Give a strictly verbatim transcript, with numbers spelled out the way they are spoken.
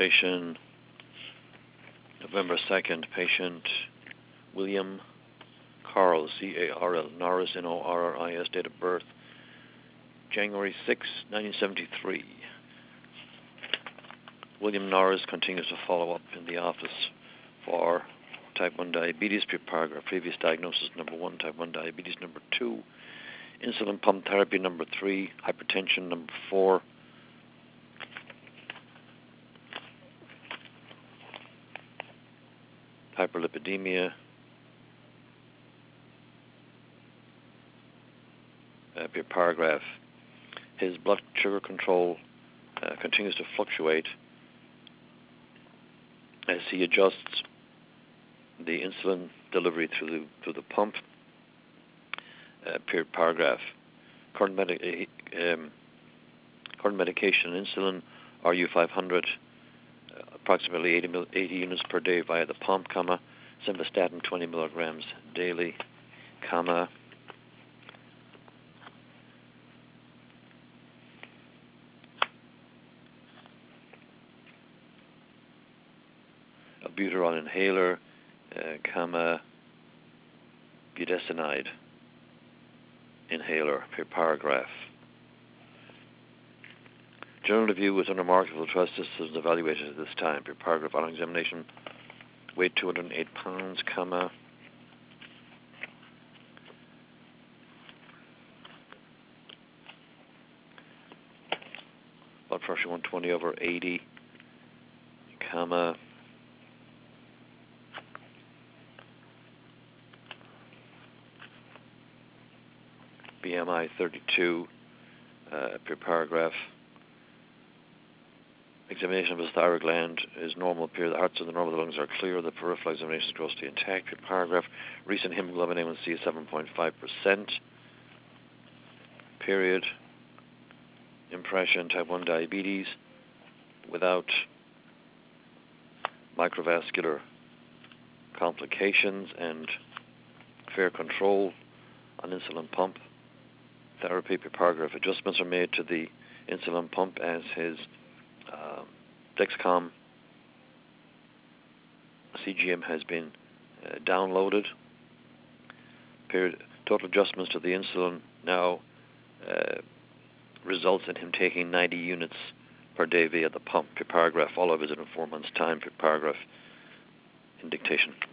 Dictation, November second, patient William Carl, C A R L, Norris, N O R R I S, date of birth, January sixth, nineteen seventy-three. William Norris continues to follow up in the office for type one diabetes, per paragraph. Previous diagnosis, number one, type one diabetes, number two, insulin pump therapy, number three, hypertension, number four, hyperlipidemia, uh, per paragraph. His blood sugar control uh, continues to fluctuate as he adjusts the insulin delivery through the, through the pump, uh, per paragraph. Current, medi- um, current medication, insulin, R U five hundred, uh, approximately eighty, mil- eighty units per day via the pump, comma, simvastatin twenty milligrams daily, comma, albuterol inhaler, uh, comma, budesonide inhaler, per paragraph. General review was under marketable trust systems evaluated at this time, per paragraph. On examination, weight two hundred eight pounds, comma, blood pressure one twenty over eighty, comma, B M I thirty-two, uh, per paragraph. Examination of his thyroid gland is normal. Period. The hearts and the normal lungs are clear. The peripheral examination is grossly intact. Per paragraph. Recent hemoglobin A one C is seven point five percent. Period. Impression, type one diabetes without microvascular complications and fair control on insulin pump therapy. Per paragraph. Adjustments are made to the insulin pump as his uh, Dexcom C G M has been uh, downloaded. Period. Total adjustments to the insulin now uh, results in him taking ninety units per day via the pump. Per paragraph. Follow-up visit in four months' time. Per paragraph in dictation.